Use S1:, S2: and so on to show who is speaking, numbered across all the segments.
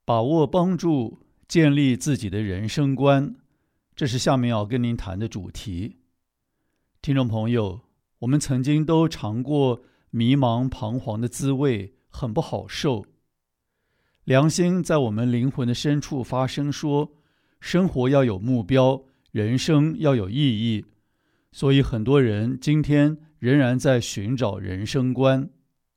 S1: 把握帮助建立自己的人生观，这是下面要跟您谈的主题。听众朋友，我们曾经都尝过迷茫彷徨的滋味，很不好受。良心在我们灵魂的深处发声说，生活要有目标，人生要有意义。所以很多人今天仍然在寻找人生观。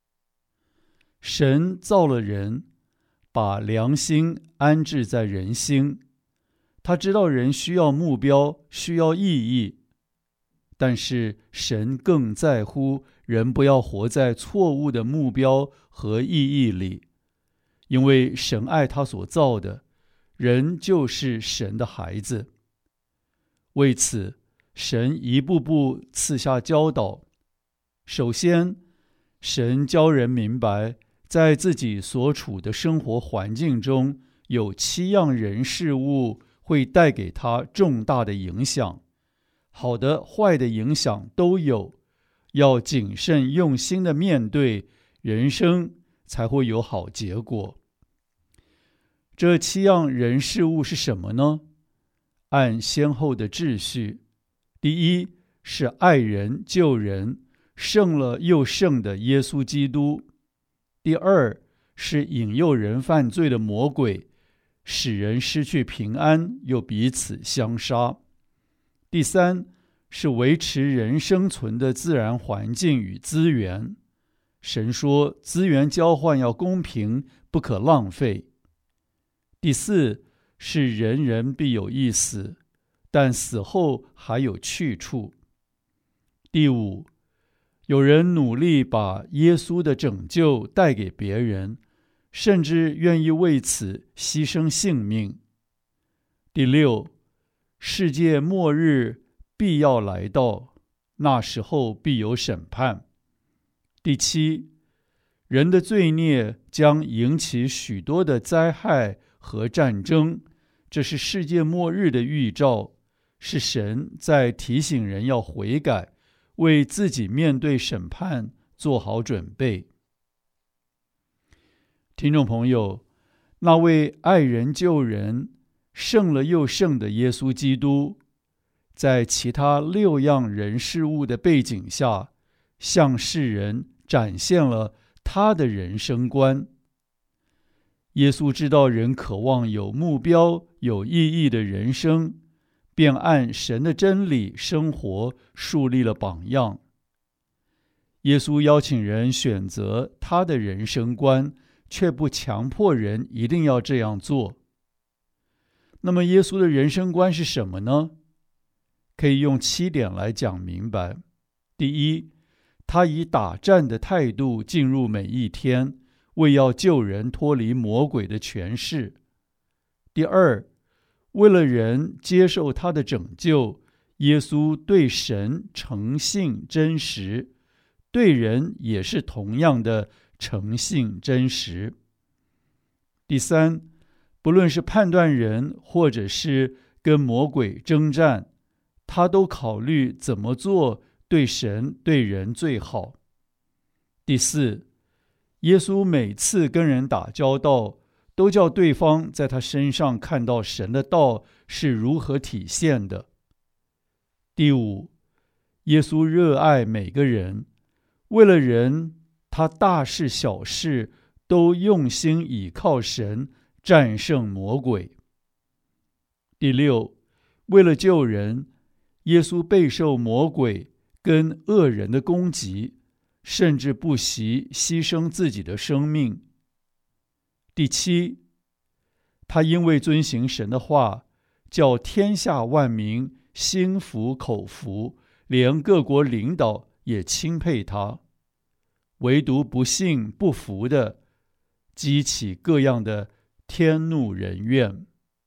S1: 神造了人，把良心安置在人心，他知道人需要目标，需要意义，但是神更在乎人不要活在错误的目标和意义里，因为神爱他所造的，人就是神的孩子。为此，神一步步赐下教导。首先，神教人明白，在自己所处的生活环境中，有7样人事物会带给他重大的影响，好的坏的影响都有，要谨慎用心的面对，人生才会有好结果。这7样人事物是什么呢？按先后的秩序，第一是爱人救人，胜了又胜的耶稣基督。第二是引诱人犯罪的魔鬼，使人失去平安，又彼此相杀。第三是维持人生存的自然环境与资源。神说，资源交换要公平，不可浪费。第四是人人必有一死，但死后还有去处。第五，有人努力把耶稣的拯救带给别人，甚至愿意为此牺牲性命。第六，世界末日必要来到，那时候必有审判。第七，人的罪孽将引起许多的灾害和战争，这是世界末日的预兆，是神在提醒人要悔改，为自己面对审判做好准备。听众朋友，那位爱人救人，胜了又胜的耶稣基督，在其他6样人事物的背景下，向世人展现了他的人生观。耶稣知道人渴望有目标、有意义的人生，便按神的真理生活，树立了榜样。耶稣邀请人选择他的人生观，却不强迫人一定要这样做。那么耶稣的人生观是什么呢？可以用7点来讲明白。第一，他以打战的态度进入每一天，为要救人脱离魔鬼的权势。第二，为了人接受他的拯救，耶稣对神诚信真实，对人也是同样的诚信真实。第三，不论是判断人或者是跟魔鬼征战，他都考虑怎么做对神对人最好。第四，耶稣每次跟人打交道，都叫对方在他身上看到神的道是如何体现的。第五，耶稣热爱每个人，为了人，他大事小事都用心倚靠神，战胜魔鬼。第六，为了救人，耶稣备受魔鬼跟恶人的攻击，甚至不惜牺牲自己的生命。第七，他因为遵行神的话，叫天下万民心服口服，连各国领导也钦佩他。唯独不信不服的，激起各样的天怒人怨。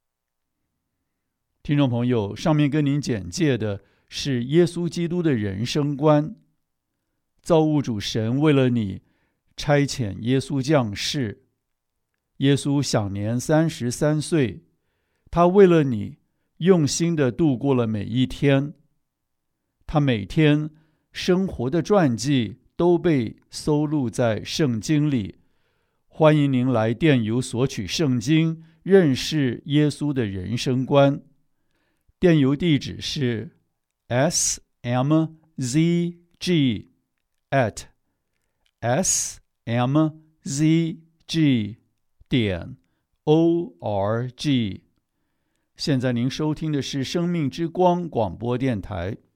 S1: 听众朋友，上面跟您简介的是耶稣基督的人生观。造物主神为了你，差遣耶稣降世。耶稣享年33岁，他为了你，用心地度过了每一天。他每天生活的传记都被收录在圣经里， 欢迎您来电邮索取圣经，认识耶稣的人生观。电邮地址是 smzg@smzg.org。现在您收听的是生命之光广播电台。